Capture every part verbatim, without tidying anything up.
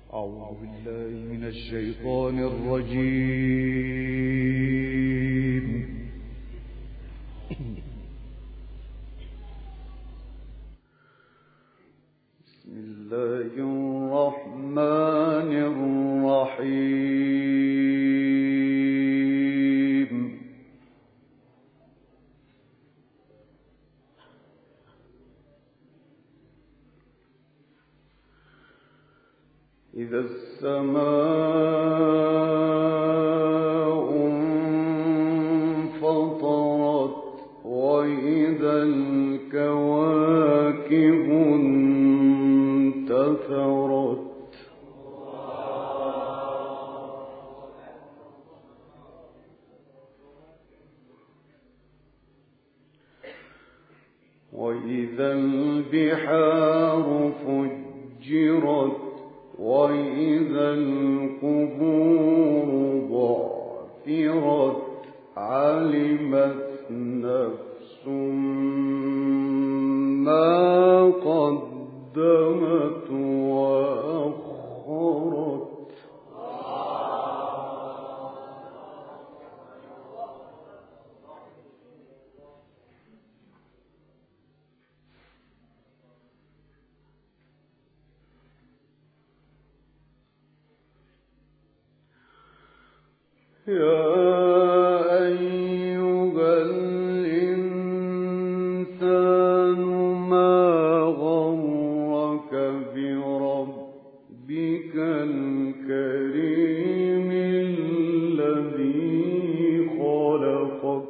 أعوذ بالله من الشيطان الرجيم. بسم الله الرحمن الرحيم. إذا السماء انفطرت وإذا الكواكب انتثرت وإذا البحار فجرت وإذا القبور بعثرت علمت نفس ما قدمت وأخرت. يا أيها الإنسان ما غرك بربك الكريم الذي خلقك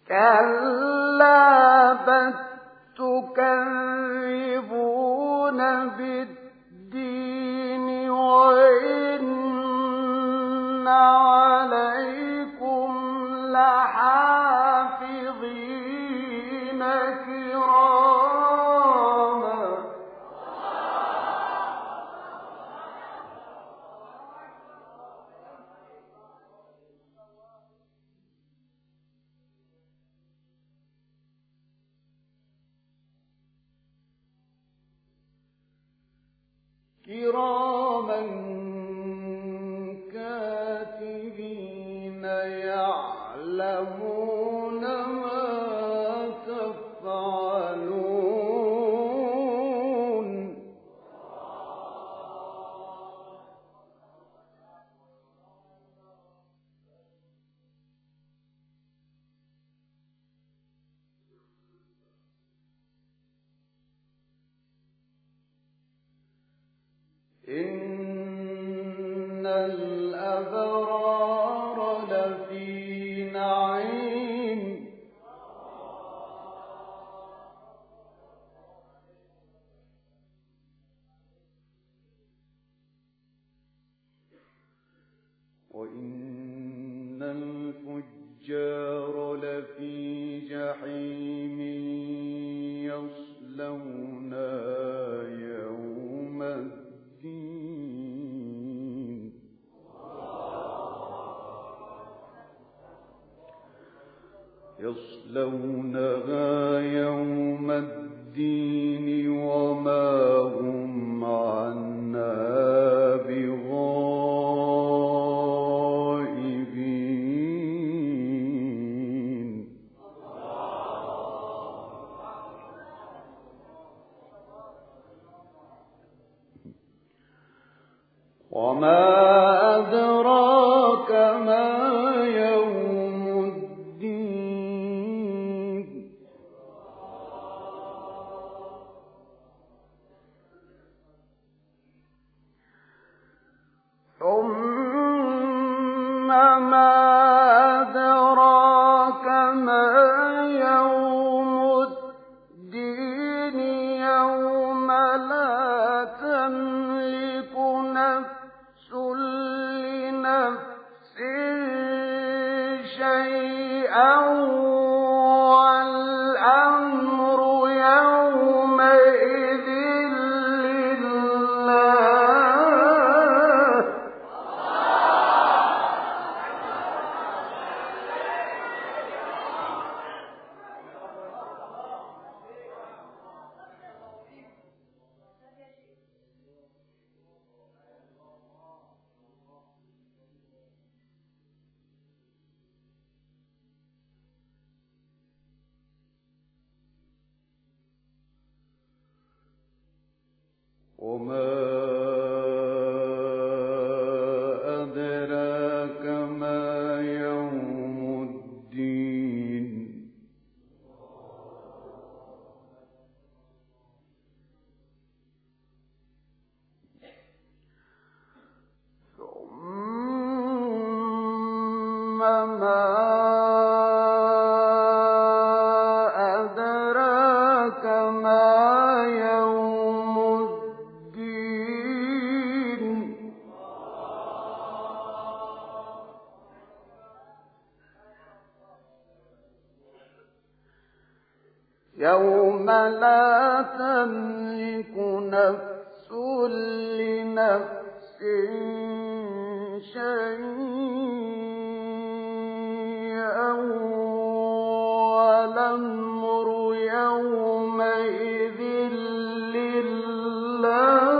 كلا بل تكذبون بالدين وإن عليكم لحافظين كراما كراما كاتبين يعلمون ما تفعلون إن الأبرار لفي نعيم وإن الفجار لفي جحيم يصلونها يوم الدين يصلونها يوم الدين وما هم عنها بغائبين وما أدراك ما يوم الدين ثم ما أدراك ما يوم الدين يوم لا تملك نفس لنفس شيئا والأمر يومئذ لله وما أدراك ما يوم الدين ثم ما أدراك ما يوم الدين يوم لا تملك نفس لنفس شيئا والأمر يومئذ لله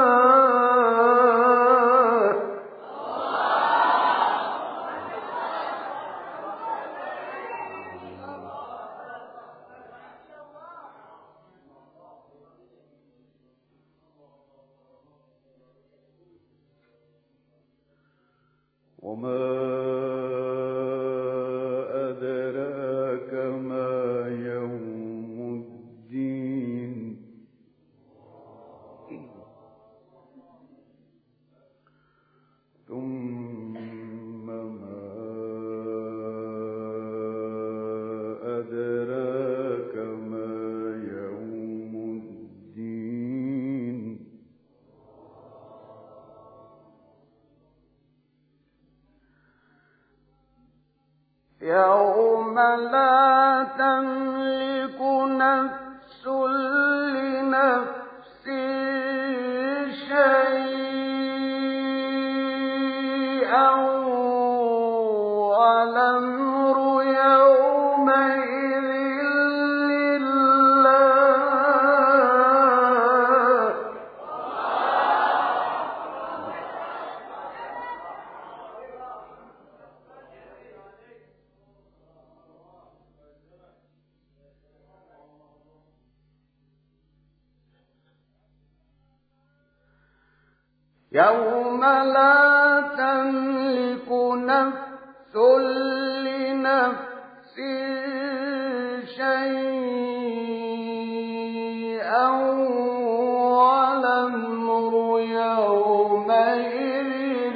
وما أدراك ما يوم الدين ثم ما يوم لا تملك نفس لنفس شيئا والأمر يومئذ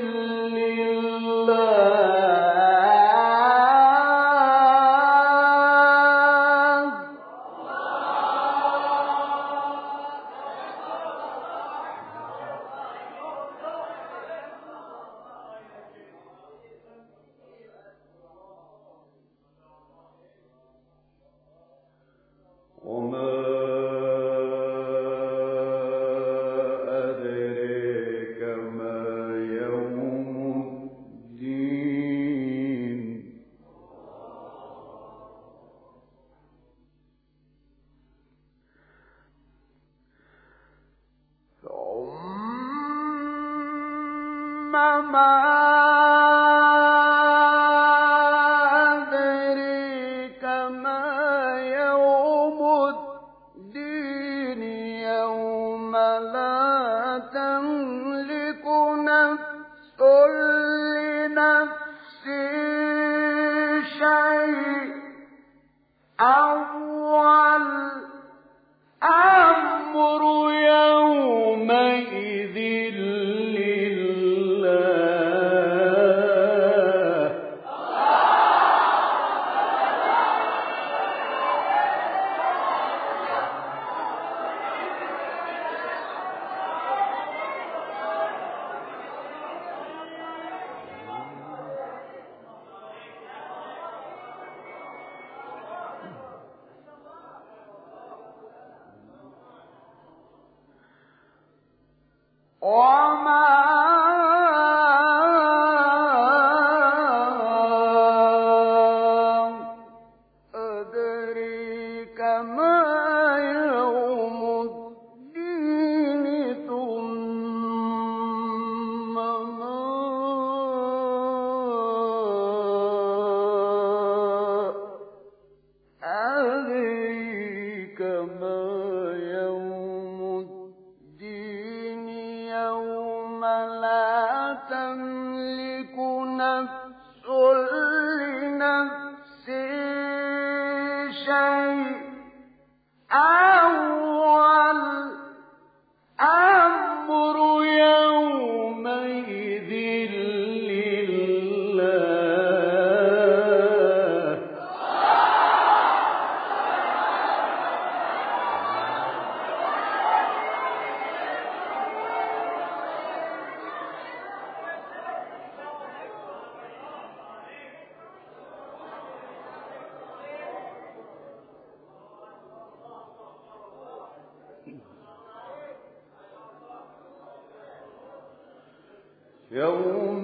يوم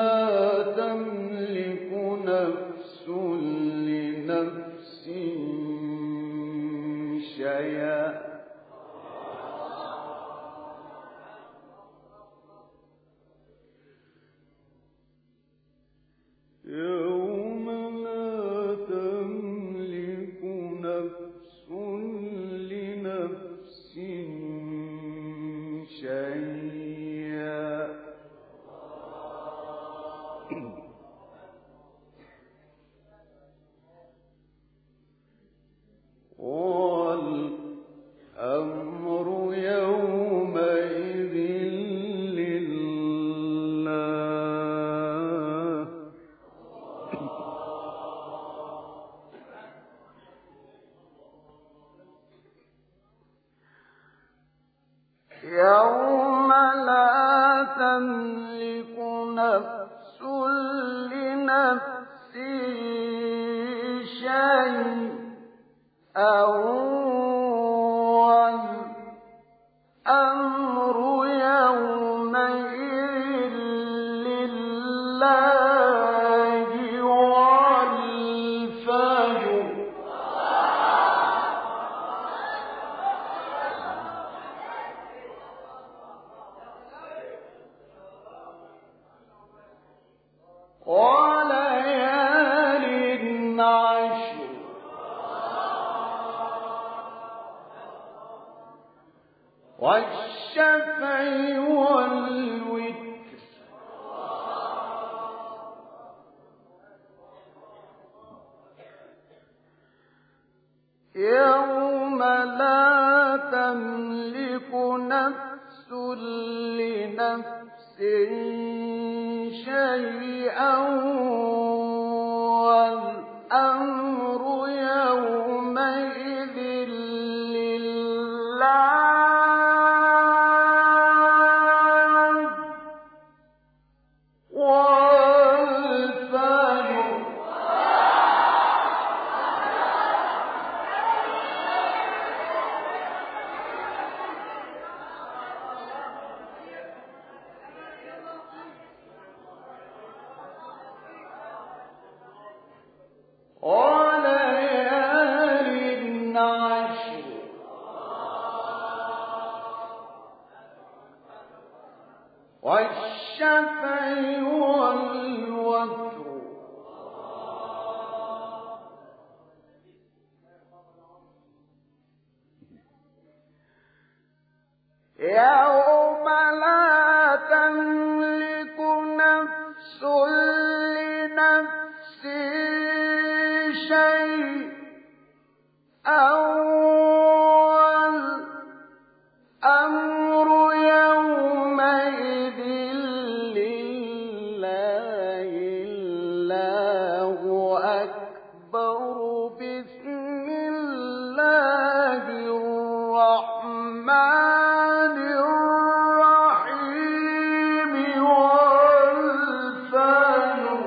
لا تملك نفس لنفس شيئا يوم لا تملك نفس لنفس شيئا والأمر يومئذ لله يوم لا تملك نفس لنفس شيئا والأمر يومئذ لله والفجر والشفع والوتر يوم لا تملك نفس لنفس شيئا والأمر يومئذ لله والشفع والوتر يوم لا تملك نفس لنفس شيئا والأمر يومئذ لله الله أكبر بسم الله الرحمن الرحيم والفجر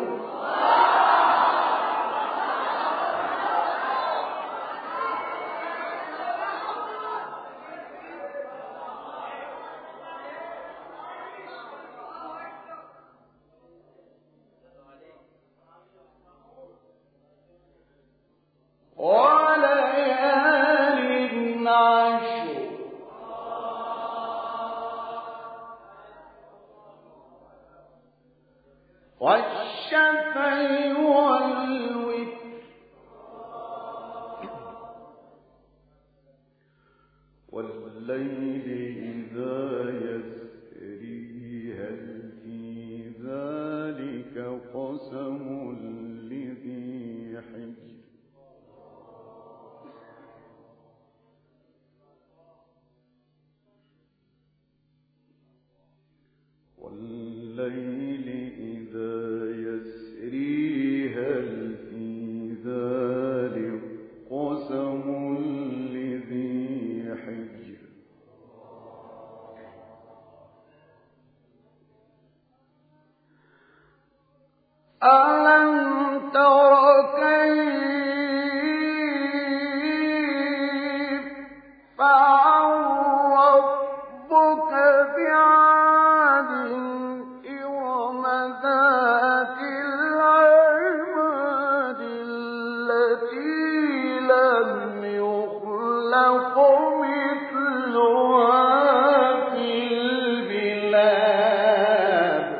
وليال عشر والشفع والوتر والليل إذا يسري هل في ذلك قسم لذي حجر والليل إذا يسري هل في ذلك قسم لذي حجر ألم تر كيف فعل ربك بعاد إرم ذات العماد التي لم يخلق مثلها في البلاد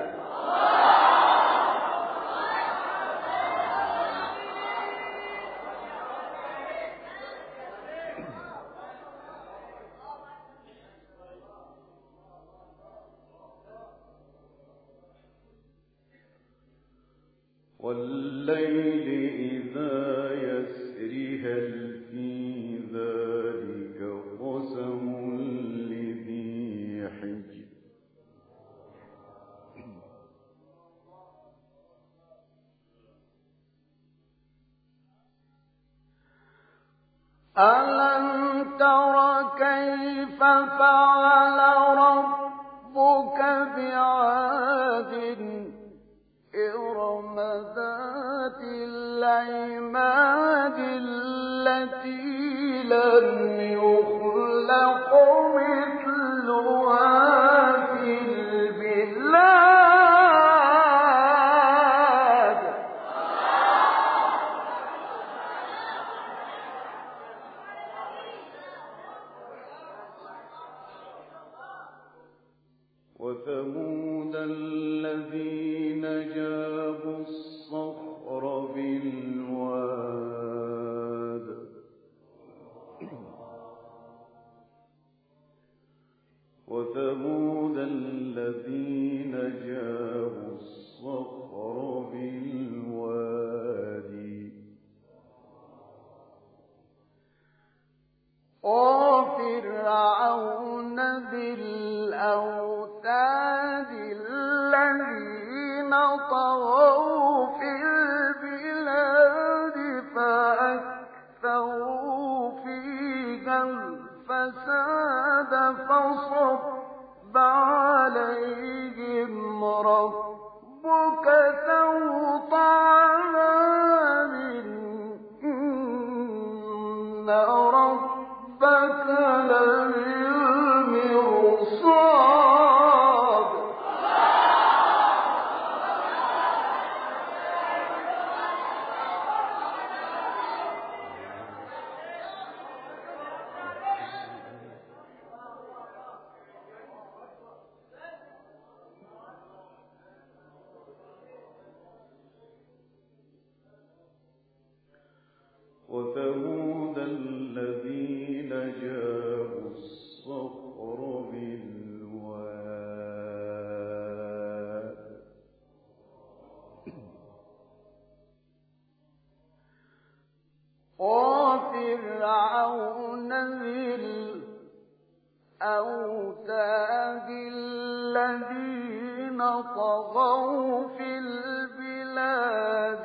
والليل إذا يسري هل في ذلك قسم لذي حجر ألم تر كيف فعل ربك بعاد إرم ذات العماد التي لم يخلق مثلها في البلاد وثمود الذين جابوا الصخر بالواد وثمود الذين جابوا الصخر بالوادي وفرعون ذي الأوتاد الذين طغوا في البلاد فأكثروا فيها الفساد فصب عليهم ربك سوط عذاب إن ربك لبالمرصاد وثمود الذين جابوا الصخر بالواد وفرعون ذي الأوتاد الذين طغوا في البلاد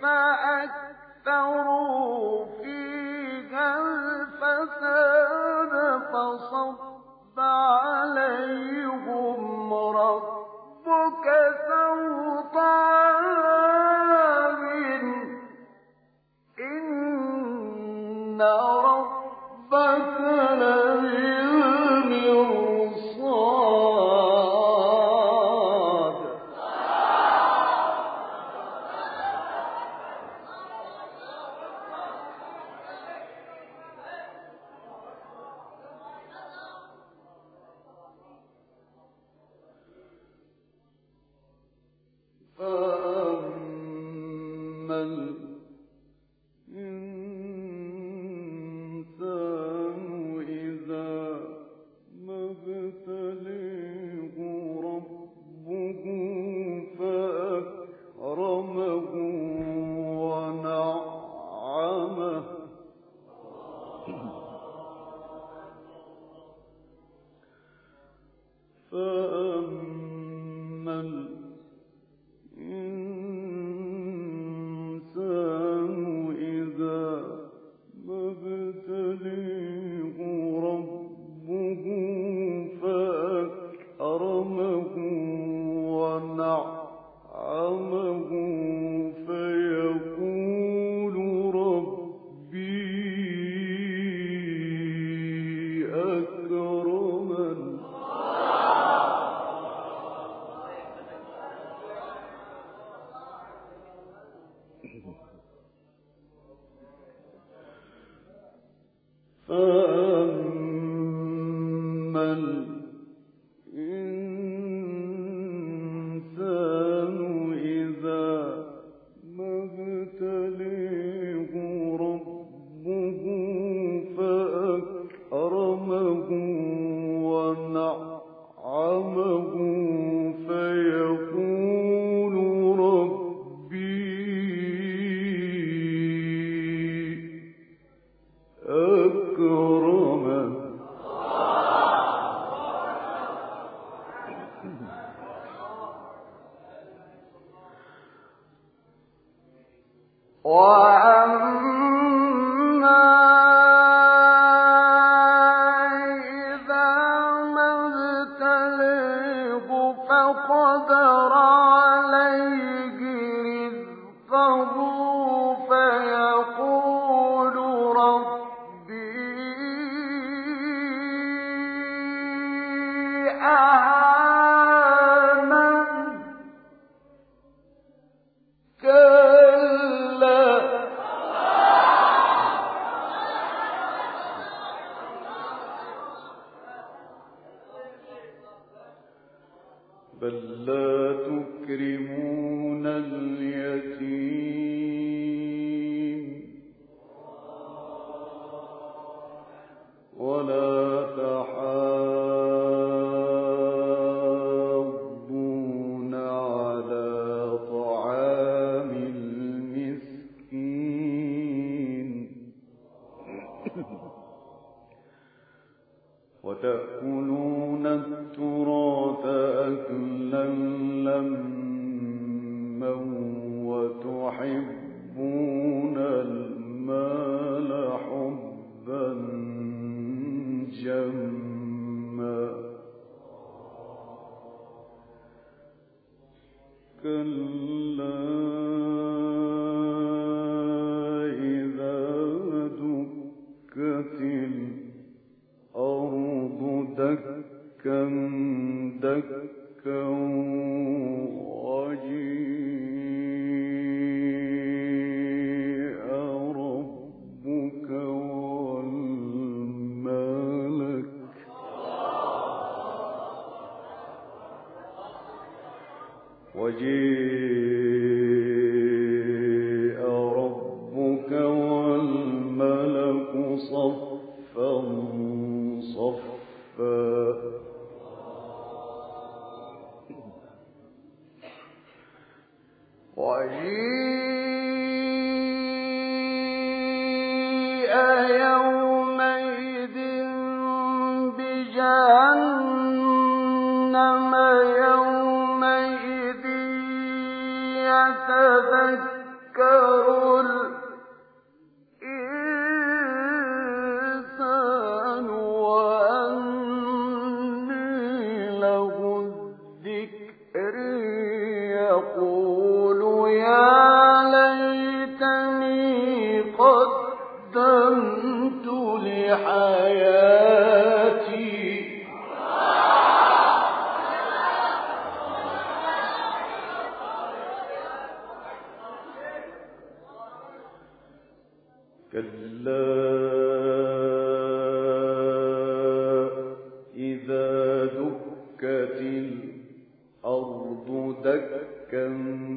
فأكثروا فيها الفساد فصب عليهم ربك سوط عذاب إن ربك لبالمرصاد فأما الإنسان إذا ما ابتليه ربه فأكرمه ونعمه فأما الإنسان إذا ما ابتليه ربه فأكرمه ونعمه فيقول ربي أكرمن فأما الإنسان إذا ما ابتليه ربه فأكرمه ونعمه فيقول ربي أكرمن وأما إذا ما ابتليه فقدر عليه رزقه فيقول ربي أهانن كلا بل لا تكرمون اليتيم ولا تحاضون وتأكلون التراث أكلا لما وتحبون المال حبا جما كلا إذا دكت الأرض دكا دكا وجيء ربك والملك وجيء ربك والملك صفا صفا وجيء يومئذ بجهنم يومئذ يتذكر الإنسان وأنى له الذكر يقول يا ليتني قدمت لحياتي كلا إذا دكت الأرض دكا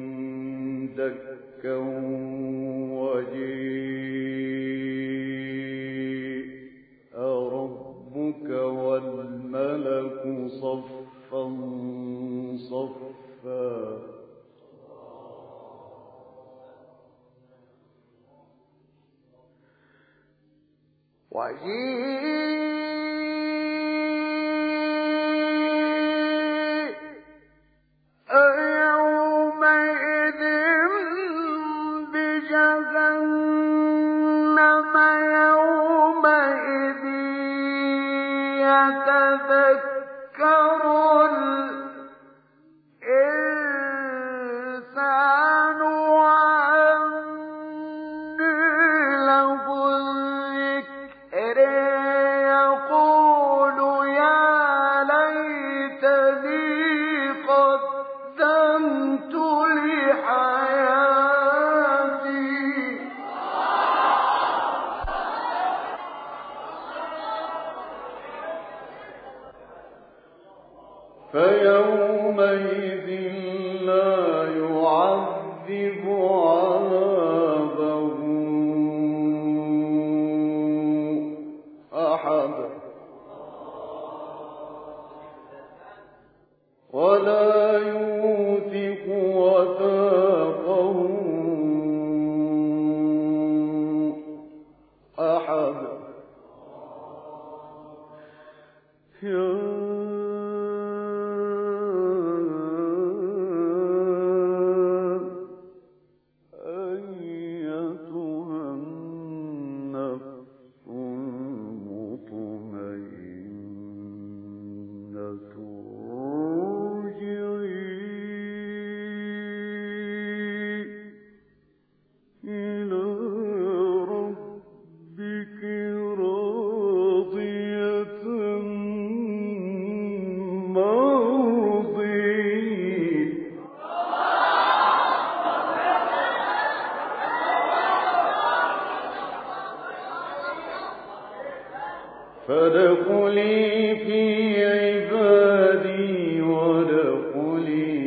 دكا وجيء ربك والملك صفا صفا وجيء يومئذ بجهنم يومئذ يتذكر الإنسان وأنى له الذكر يقول يا ليتني قدمت لحياتي فيومئذ لا يعذب عذابه أحد ولا يوثق وثاقه أحد يا فادخلي في عبادي وادخلي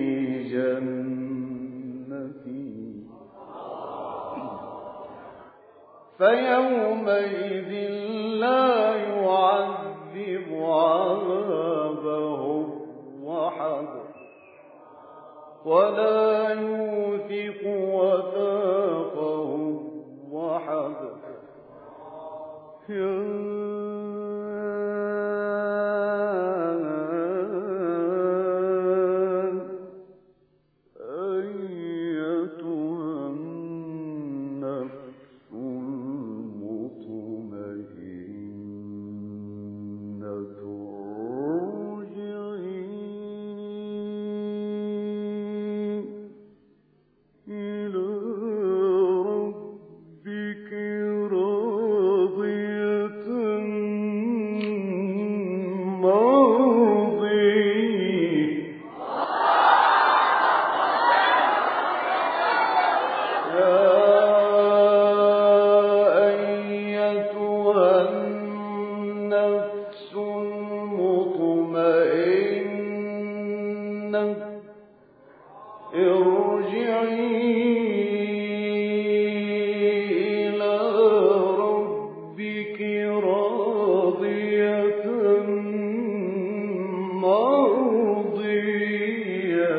جنتي فيومئذ لا يعذب عذابه أحد ولا يوثق وثاقه أحد يا مطمئنة ارجعي إلى ربك راضية مرضية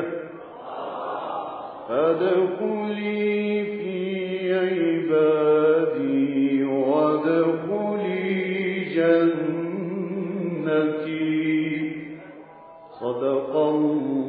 فادخلي في عبادي وادخلي جنتي. صدق الله